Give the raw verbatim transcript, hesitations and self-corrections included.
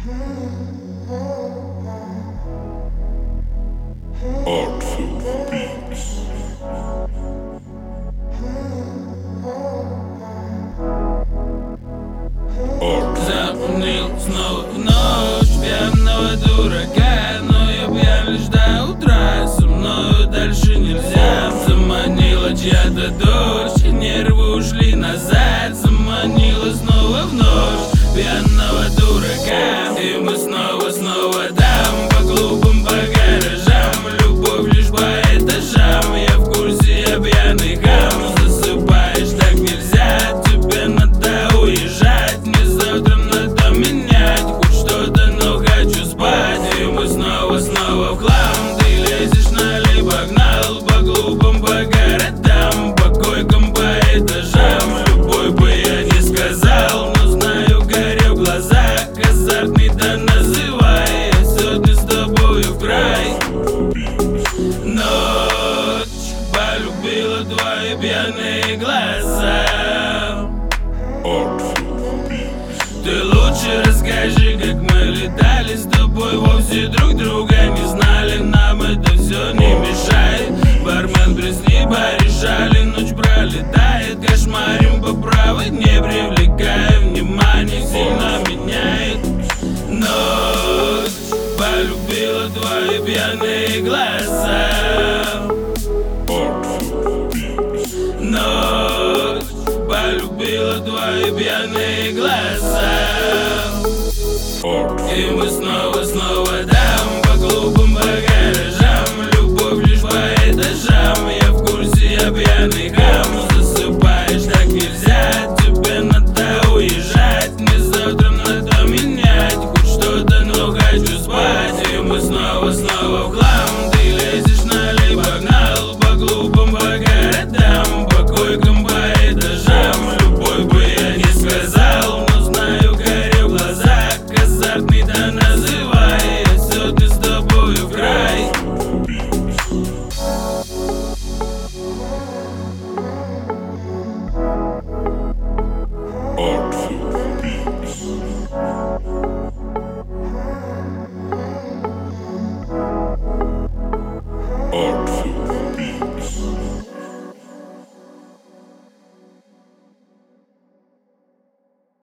Artful Beats. Запомнил снова в ночь пьяного дурака, но я пьян лишь до утра. Со мною дальше нельзя. Заманила чья-то дождь, нервы ушли назад. Заманила снова в ночь пьяного дурака, и мы снова-снова там, по клубам, по гаражам. Любовь лишь по этажам, я в курсе, я пьяный хам. Засыпаешь, так нельзя, тебе надо уезжать. Мне завтра надо менять хоть что-то, но хочу спать. И мы снова-снова в хлам, ты лезешь налево, погнал. По клубам, по городам, по койкам, по этажам. Любой бы я не сказал, но знаю, горю в глазах. Азартный да называй, я сегодня с тобою в край. Ночь полюбила твои пьяные глаза. Artful Beats. Ты лучше расскажи, как мы летали с тобой, вовсе друг друга не знали. Нам это все не мешает. Бармен, призни, порешали. Ночь пролетает, кошмарим по правой, не привлекая внимания, сильно меняет. Ночь полюбила твои пьяные глаза. Artful Beats. Ночь полюбила твои пьяные глаза, Artful. и мы снова